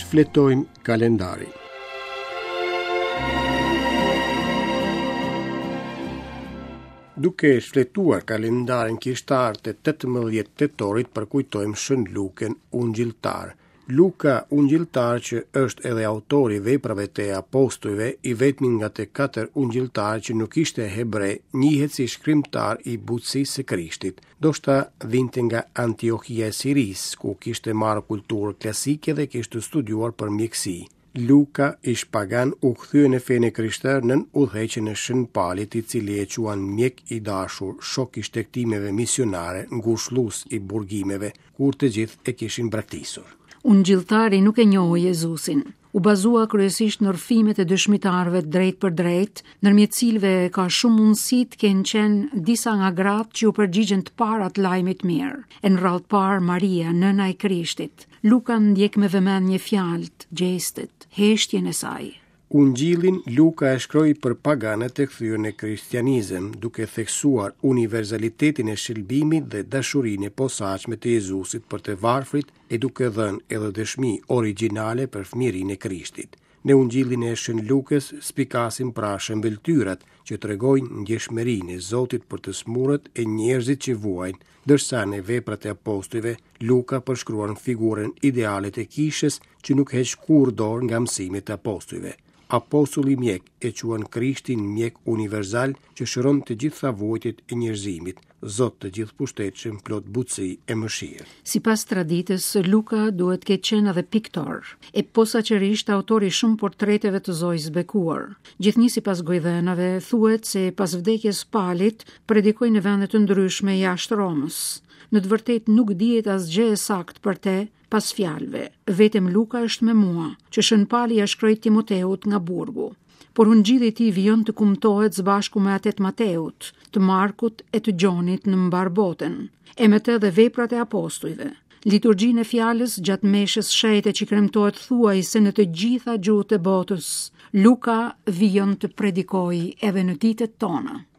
Fletojmë kalendarin. Duke shfletuar kalendarin kishtar të 18 tetorit, përkujtojmë Shën Lukën Ungjilltar. Luka Ungjilltar, që është edhe autori veprave të apostujve, i vetmi nga të 4 ungjilltarë që nuk ishte hebre, njihet si shkrimtar i butësisë së Krishtit. Ndoshta vinte nga Antiohia e Siris, ku kishte marrë kulturë klasike dhe kishte studiuar për mjekësi. Luka, ish pagan, u kthye në fenë krishtere nën udhëheqjen e Shën Palit, i cili e quan mjek i dashur, shok i shtektimeve misionare, ngushëllues i burgimeve, kur të gjithë e kishin braktisur. Ungjilltari nuk e njohë Jezusin. U bazua kryesisht në rrëfimet e dëshmitarëve drejt për drejt, ndërmjet cilëve ka shumë mundësi të kenë qenë disa nga gratë që u përgjigjen të parat lajmit mirë. E në radhë parë Maria, nëna e Krishtit. Luka ndjek me vëmendje fjalët, gjestet, heshtjen e saj. Ungjillin Luka e shkroi për paganët e kthyer në kristianizëm, duke theksuar universalitetin e shëlbimit dhe dashurinë e posaçme të Jezusit për të varfrit, e duke dhënë edhe dëshmi origjinale për fëmijërinë e Krishtit. Në Ungjillin e Shën Lukës spikasin pra shëmbëltyrat që tregojnë ndjeshmërinë e Zotit për të smurët e njerëzit që vuajnë, ndërsa në veprat e apostujve Luka përshkruan figurën ideale të kishës që nuk heq kurrë dorë nga mësimet e apostujve. Apostulli mjek e quan Krishtin mjek universal që shëron të gjitha vojtit e njerëzimit, Zot të gjithë pushtetshëm, plot butësi e mëshirë. Sipas traditës, Luka duhet ketë qenë edhe piktor, e posaçërisht autori shumë portreteve të Zojës bekuar. Gjithnjë sipas gojdhenave thuhet se pas vdekjes Palit predikoi në vende të ndryshme jashtë Romës. Në të vërtetë nuk dihet asgjë e saktë për te pas fjalëve. Vetëm Luka është me mua, që Shën Pali ja shkroi Timoteut nga burgu. Por ungjilli i tij vjen të kumtohet së bashku me atë të Mateut, të Markut e të Gjonit në mbar botën, e me të dhe veprat e apostujve. Liturgjinë e fjalës gjatë meshës shëjte që kremtohet thuajse në të gjitha gjuhët e botës. Luka vjen të predikojë edhe në ditët tona.